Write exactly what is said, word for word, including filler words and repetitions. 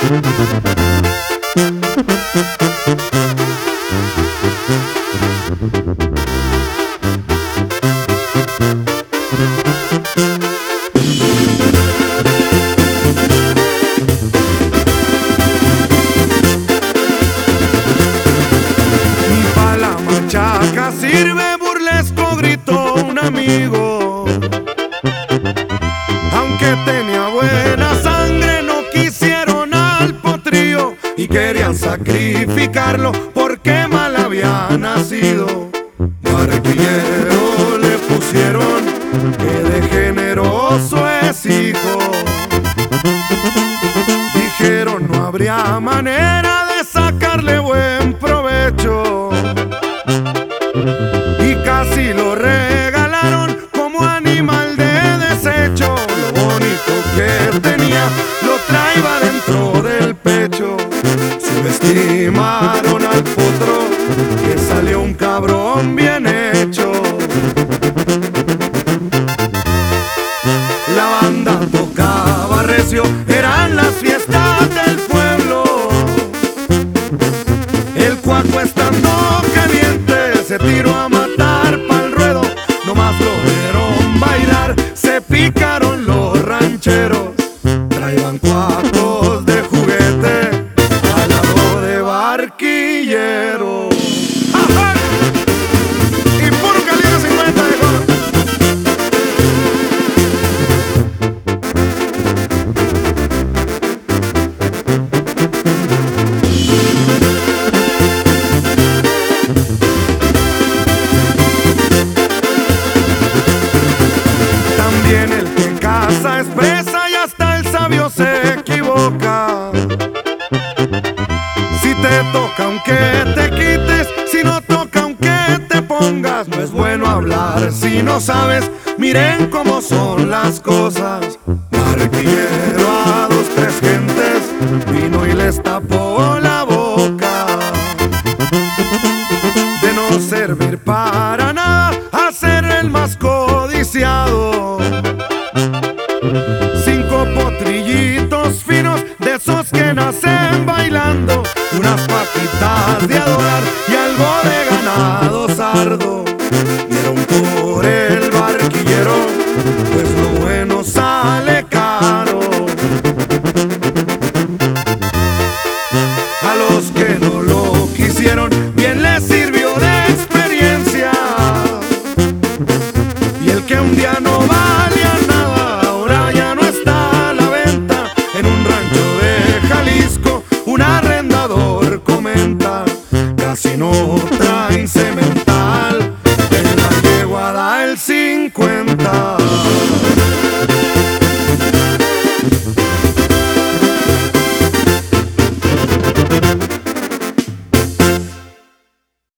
Chaca sirve burlesco, gritó un amigo. Aunque tenía buena sangre, no quisieron al potrillo y querían sacrificarlo porque mal había nacido. Barquillero le pusieron, que de generoso es hijo. Dijeron no habría manera de sacarle buen provecho y casi lo regalaron como animal de desecho. Lo bonito que tenía lo traía dentro del pecho. Subestimaron al potro, que salió un cabrón bien hecho. La banda tocaba recio, eran las fiestas del pueblo. El cuaco estando caliente se tiró a matar pa'l ruedo. Nomás lo vieron bailar, se picaron los rancheros. Traían cuacos de juguete al lado de Barquillero. ¡Ajá! Y puro calibre cincuenta de gol. El que en casa expresa y hasta el sabio se equivoca. Si te toca aunque te quites, si no toca aunque te pongas. No es bueno hablar si no sabes, miren cómo son las cosas. Barquillero a dos, tres gentes vino y les tapó la boca. De no servir para nada, a ser el más codiciado. Cinco potrillitos finos, de esos que nacen bailando, unas patitas de adorar y algo de ganado sardo. Dieron por el barquillero, pues lo bueno sale caro. A los que no lo quisieron, bien les sirvió de experiencia. Y el que un día no valía nada, ahora ya no está a la venta. En un rancho de Jalisco, un arrendador comenta, casi no traen cemental, en la yegua da el cincuenta.